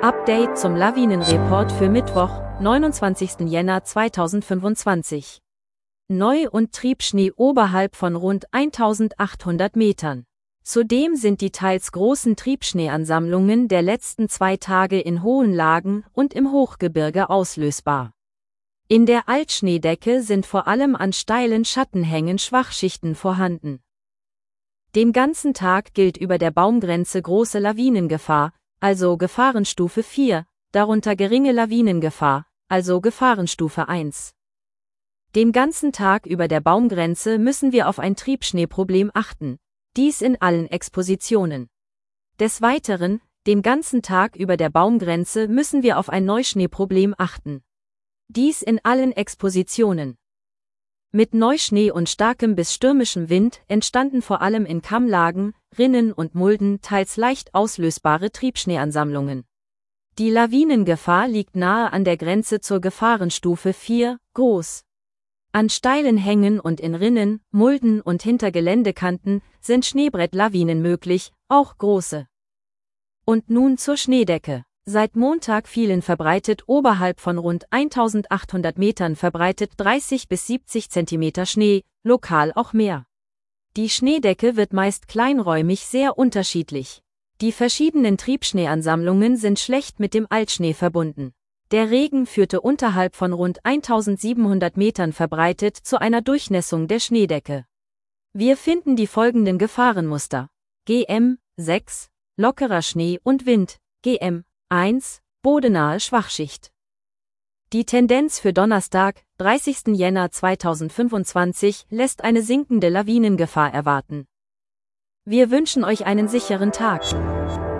Update zum Lawinenreport für Mittwoch, 29. Jänner 2025. Neu- und Triebschnee oberhalb von rund 1800 Metern. Zudem sind die teils großen Triebschneeansammlungen der letzten 2 Tage in hohen Lagen und im Hochgebirge auslösbar. In der Altschneedecke sind vor allem an steilen Schattenhängen Schwachschichten vorhanden. Den ganzen Tag gilt über der Baumgrenze große Lawinengefahr, also Gefahrenstufe 4, darunter geringe Lawinengefahr, also Gefahrenstufe 1. Den ganzen Tag über der Baumgrenze müssen wir auf ein Triebschneeproblem achten, dies in allen Expositionen. Des Weiteren, den ganzen Tag über der Baumgrenze müssen wir auf ein Neuschneeproblem achten. Dies in allen Expositionen. Mit Neuschnee und starkem bis stürmischem Wind entstanden vor allem in Kammlagen, Rinnen und Mulden teils leicht auslösbare Triebschneeansammlungen. Die Lawinengefahr liegt nahe an der Grenze zur Gefahrenstufe 4, groß. An steilen Hängen und in Rinnen, Mulden und hinter Geländekanten sind Schneebrettlawinen möglich, auch große. Und nun zur Schneedecke. Seit Montag fielen verbreitet oberhalb von rund 1800 Metern verbreitet 30 bis 70 Zentimeter Schnee, lokal auch mehr. Die Schneedecke wird meist kleinräumig sehr unterschiedlich. Die verschiedenen Triebschneeansammlungen sind schlecht mit dem Altschnee verbunden. Der Regen führte unterhalb von rund 1700 Metern verbreitet zu einer Durchnässung der Schneedecke. Wir finden die folgenden Gefahrenmuster: GM 6, lockerer Schnee und Wind, GM 1, bodenahe Schwachschicht. Die Tendenz für Donnerstag, 30. Jänner 2025, lässt eine sinkende Lawinengefahr erwarten. Wir wünschen euch einen sicheren Tag.